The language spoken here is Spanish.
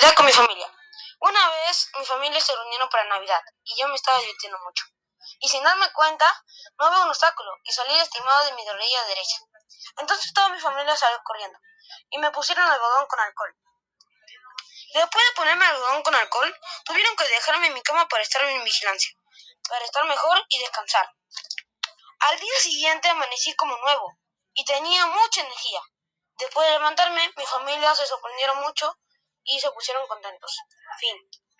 Navidad con mi familia. Una vez mi familia se reunieron para Navidad y yo me estaba divirtiendo mucho. Y sin darme cuenta, no había un obstáculo y salí lastimado de mi rodilla derecha. Entonces toda mi familia salió corriendo y me pusieron algodón con alcohol. Y después de ponerme algodón con alcohol, tuvieron que dejarme en mi cama para estar en vigilancia, para estar mejor y descansar. Al día siguiente amanecí como nuevo y tenía mucha energía. Después de levantarme, mi familia se sorprendieron mucho y se pusieron contentos. Fin.